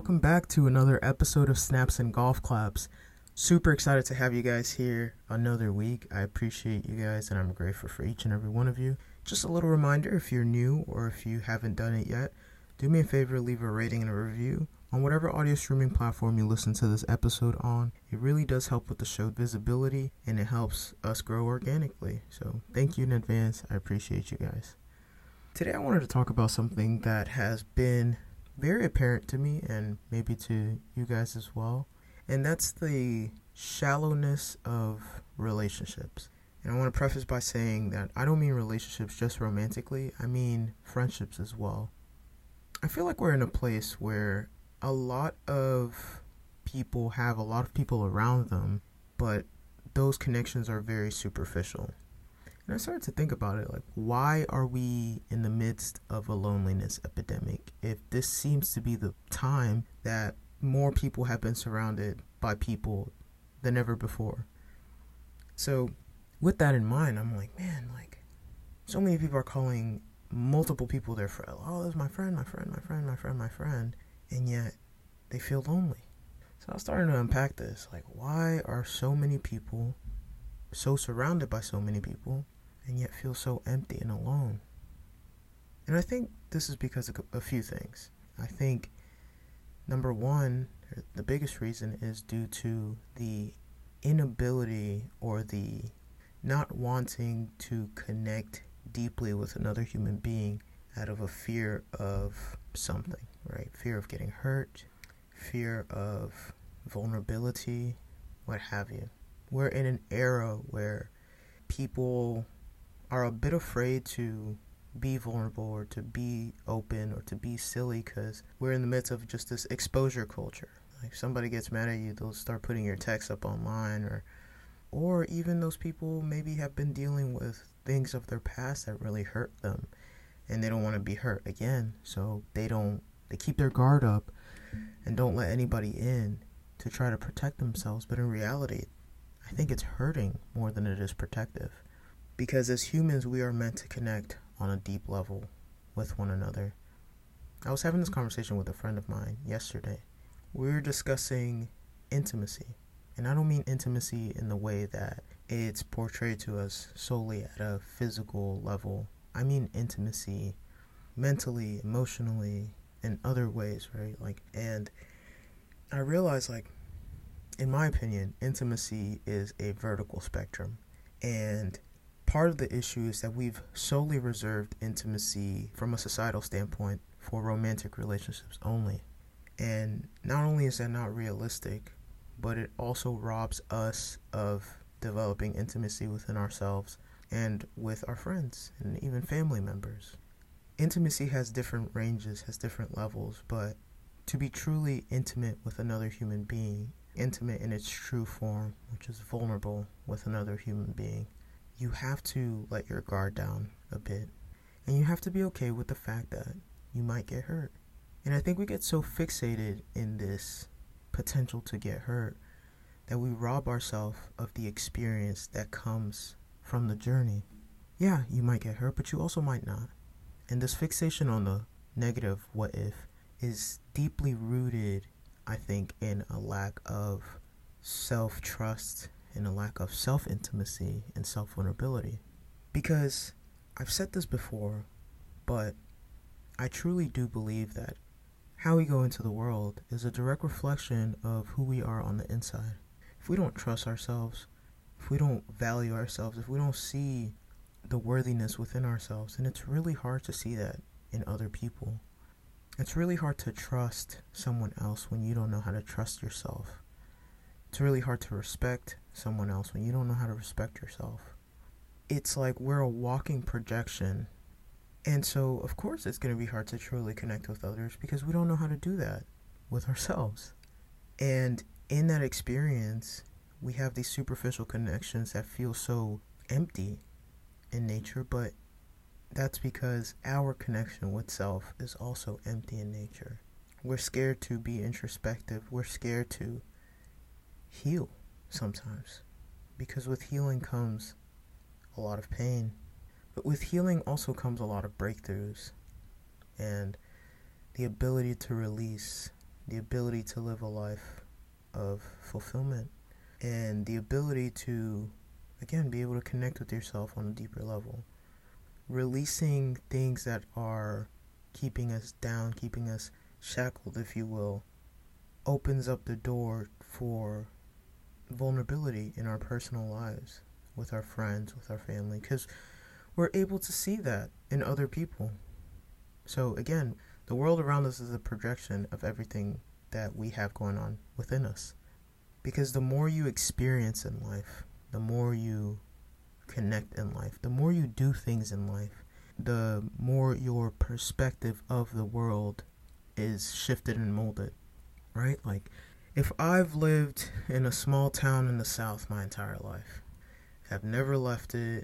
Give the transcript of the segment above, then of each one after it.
welcome back to another episode of Snaps and Golf Claps. Super excited to have you guys here another week. I appreciate you guys and I'm grateful for each and every one of you. Just a little reminder, if you're new or if you haven't done it yet, do me a favor, leave a rating and a review on whatever audio streaming platform you listen to this episode on. It really does help with the show visibility and it helps us grow organically. So thank you in advance. I appreciate you guys. Today I wanted to talk about something that has been very apparent to me and maybe to you guys as well, and that's the shallowness of relationships. And I want to preface by saying that I don't mean relationships just romantically, I mean friendships as well. I feel like we're in a place where a lot of people have a lot of people around them, but those connections are very superficial. And I started to think about it, like, why are we in the midst of a loneliness epidemic if this seems to be the time that more people have been surrounded by people than ever before? So with that in mind, I'm like, man, like, so many people are calling multiple people their friend. Oh, this is my friend, my friend, my friend, my friend, my friend. And yet they feel lonely. So I was starting to unpack this, like, why are so many people so surrounded by so many people and yet feel so empty and alone? And I think this is because of a few things. I think number one, the biggest reason is due to the inability or the not wanting to connect deeply with another human being out of a fear of something, right? Fear of getting hurt, fear of vulnerability, what have you. We're in an era where people are a bit afraid to be vulnerable or to be open or to be silly because we're in the midst of just this exposure culture. Like, if somebody gets mad at you, they'll start putting your text up online, or even those people maybe have been dealing with things of their past that really hurt them and they don't want to be hurt again, so they keep their guard up and don't let anybody in to try to protect themselves. But in reality, I think it's hurting more than it is protective, because as humans we are meant to connect on a deep level with one another. I was having this conversation with a friend of mine yesterday. We were discussing intimacy, and I don't mean intimacy in the way that it's portrayed to us solely at a physical level. I mean intimacy mentally, emotionally, in other ways, right? And I realized, in my opinion, intimacy is a vertical spectrum. And part of the issue is that we've solely reserved intimacy from a societal standpoint for romantic relationships only. And not only is that not realistic, but it also robs us of developing intimacy within ourselves and with our friends and even family members. Intimacy has different ranges, has different levels, but to be truly intimate with another human being, intimate in its true form, which is vulnerable with another human being, you have to let your guard down a bit. And you have to be okay with the fact that you might get hurt. And I think we get so fixated in this potential to get hurt that we rob ourselves of the experience that comes from the journey. Yeah, you might get hurt, but you also might not. And this fixation on the negative what if is deeply rooted, I think, in a lack of self-trust and a lack of self-intimacy and self-vulnerability. Because I've said this before, but I truly do believe that how we go into the world is a direct reflection of who we are on the inside. If we don't trust ourselves, if we don't value ourselves, if we don't see the worthiness within ourselves, then it's really hard to see that in other people. It's really hard to trust someone else when you don't know how to trust yourself. It's really hard to respect someone else when you don't know how to respect yourself. It's like we're a walking projection. And so, of course, it's going to be hard to truly connect with others because we don't know how to do that with ourselves. And in that experience, we have these superficial connections that feel so empty in nature, but that's because our connection with self is also empty in nature. We're scared to be introspective. We're scared to heal sometimes, because with healing comes a lot of pain. But with healing also comes a lot of breakthroughs and the ability to release the ability to live a life of fulfillment, and the ability to, again, be able to connect with yourself on a deeper level. Releasing things that are keeping us down, keeping us shackled, if you will, opens up the door for vulnerability in our personal lives, with our friends, with our family, because we're able to see that in other people. So again, the world around us is a projection of everything that we have going on within us. Because the more you experience in life, the more you connect in life, the more you do things in life, the more your perspective of the world is shifted and molded, right? Like, if I've lived in a small town in the South my entire life, have never left it,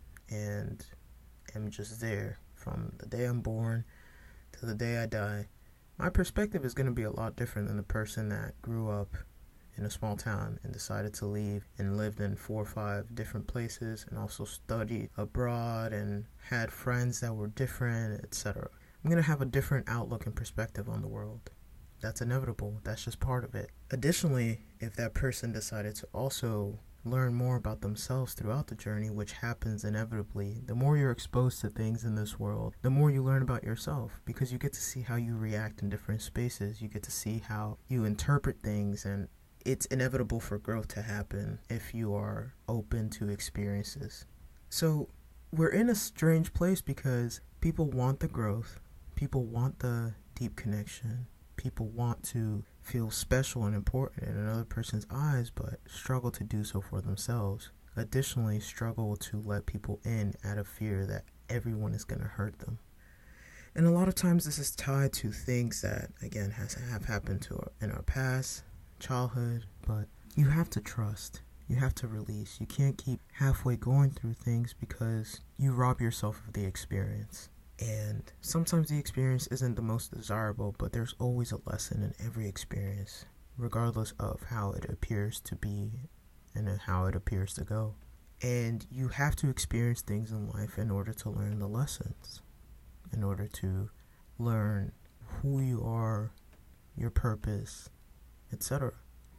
and am just there from the day I'm born to the day I die, my perspective is going to be a lot different than the person that grew up in a small town and decided to leave and lived in 4 or 5 different places and also studied abroad and had friends that were different, etc. I'm going to have a different outlook and perspective on the world. That's inevitable. That's just part of it. Additionally, if that person decided to also learn more about themselves throughout the journey, which happens inevitably, the more you're exposed to things in this world, the more you learn about yourself, because you get to see how you react in different spaces. You get to see how you interpret things, and it's inevitable for growth to happen if you are open to experiences. So we're in a strange place because people want the growth, people want the deep connection, people want to feel special and important in another person's eyes, but struggle to do so for themselves. Additionally, struggle to let people in out of fear that everyone is going to hurt them. And a lot of times this is tied to things that, again, have happened in our past, childhood, but you have to trust. You have to release. You can't keep halfway going through things because you rob yourself of the experience. And sometimes the experience isn't the most desirable, but there's always a lesson in every experience, regardless of how it appears to be and how it appears to go. And you have to experience things in life in order to learn the lessons, in order to learn who you are, your purpose, etc.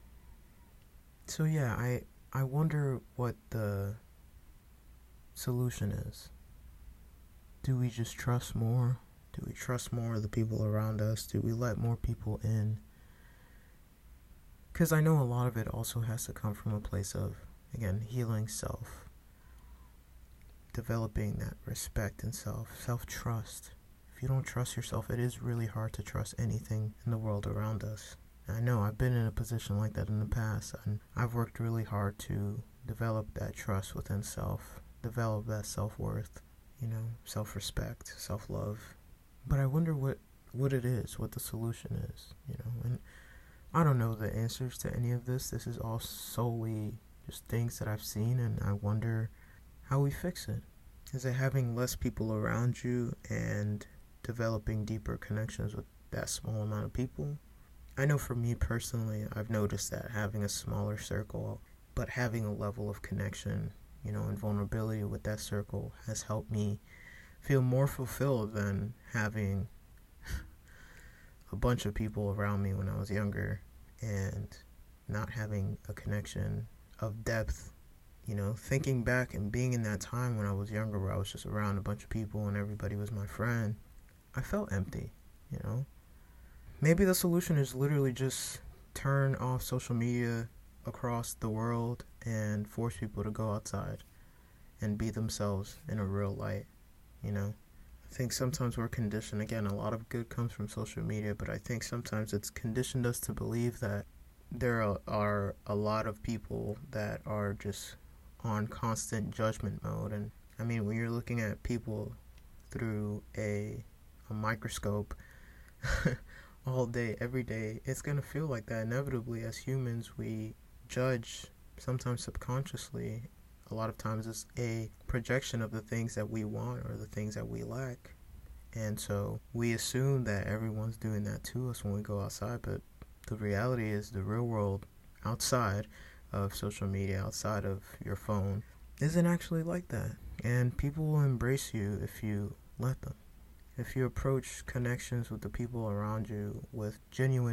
So yeah, I wonder what the solution is. Do we just trust more? Do we trust more of the people around us? Do we let more people in? Because I know a lot of it also has to come from a place of, again, healing self, developing that respect in self, self-trust. If you don't trust yourself, it is really hard to trust anything in the world around us. I know I've been in a position like that in the past, and I've worked really hard to develop that trust within self, develop that self-worth, self-respect, self-love. But I wonder what it is, what the solution is, and I don't know the answers to any of this. This is all solely just things that I've seen, and I wonder how we fix it. Is it having less people around you and developing deeper connections with that small amount of people? I know for me personally, I've noticed that having a smaller circle, but having a level of connection, and vulnerability with that circle has helped me feel more fulfilled than having a bunch of people around me when I was younger and not having a connection of depth. Thinking back and being in that time when I was younger where I was just around a bunch of people and everybody was my friend, I felt empty, Maybe the solution is literally just turn off social media across the world and force people to go outside and be themselves in a real light, I think sometimes we're conditioned, again, a lot of good comes from social media, but I think sometimes it's conditioned us to believe that there are a lot of people that are just on constant judgment mode. And I mean, when you're looking at people through a microscope all day, every day, it's going to feel like that. Inevitably, as humans, we judge, sometimes subconsciously. A lot of times it's a projection of the things that we want or the things that we lack. And so we assume that everyone's doing that to us when we go outside, but the reality is the real world outside of social media, outside of your phone, isn't actually like that. And people will embrace you if you let them. If you approach connections with the people around you with genuine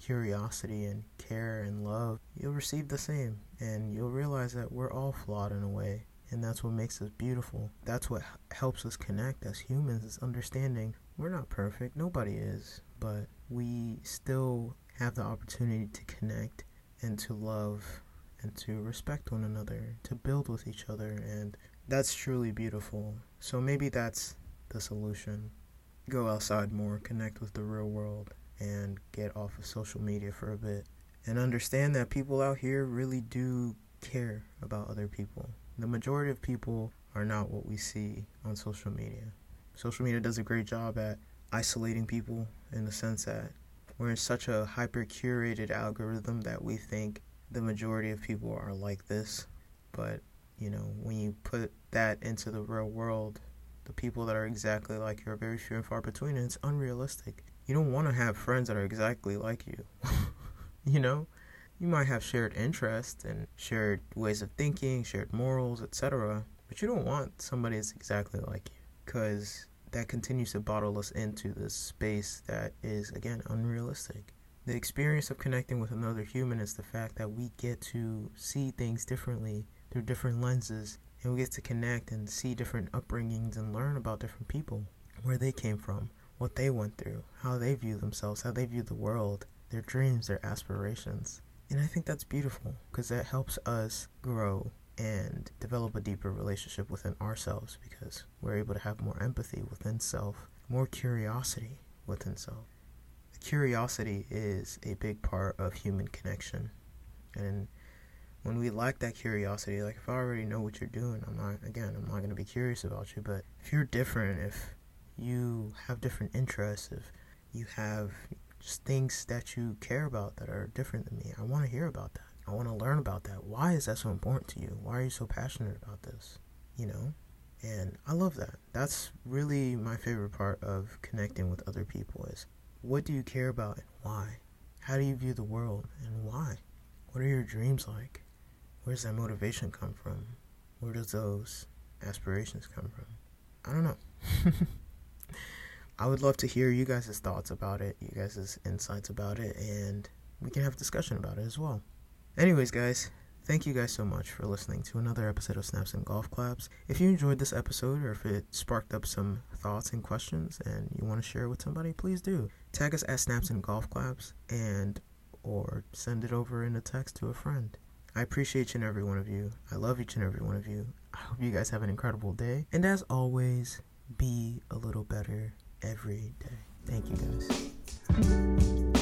curiosity and care and love, you'll receive the same. And you'll realize that we're all flawed in a way. And that's what makes us beautiful. That's what helps us connect as humans, is understanding we're not perfect. Nobody is. But we still have the opportunity to connect and to love and to respect one another, to build with each other. And that's truly beautiful. So maybe that's the solution. Go outside more, connect with the real world, and get off of social media for a bit. And understand that people out here really do care about other people. The majority of people are not what we see on social media. Social media does a great job at isolating people in the sense that we're in such a hyper-curated algorithm that we think the majority of people are like this. But, when you put that into the real world, the people that are exactly like you are very few and far between, and it's unrealistic. You don't want to have friends that are exactly like you. You might have shared interests and shared ways of thinking, shared morals, etc. But you don't want somebody that's exactly like you, because that continues to bottle us into this space that is, again, unrealistic. The experience of connecting with another human is the fact that we get to see things differently through different lenses, and we get to connect and see different upbringings and learn about different people, where they came from, what they went through, how they view themselves, how they view the world, their dreams, their aspirations. And I think that's beautiful, because that helps us grow and develop a deeper relationship within ourselves, because we're able to have more empathy within self, more curiosity within self. Curiosity is a big part of human connection. And when we lack that curiosity, like if I already know what you're doing, I'm not going to be curious about you. But if you're different, if you have different interests, if you have just things that you care about that are different than me, I want to hear about that. I want to learn about that. Why is that so important to you? Why are you so passionate about this? And I love that. That's really my favorite part of connecting with other people, is what do you care about and why? How do you view the world and why? What are your dreams like? Where does that motivation come from? Where does those aspirations come from? I don't know. I would love to hear you guys' thoughts about it, you guys' insights about it, and we can have a discussion about it as well. Anyways, guys, thank you guys so much for listening to another episode of Snaps and Golf Claps. If you enjoyed this episode, or if it sparked up some thoughts and questions and you want to share it with somebody, please do. Tag us at Snaps and Golf Claps, or send it over in a text to a friend. I appreciate each and every one of you. I love each and every one of you. I hope you guys have an incredible day. And as always, be a little better every day. Thank you guys.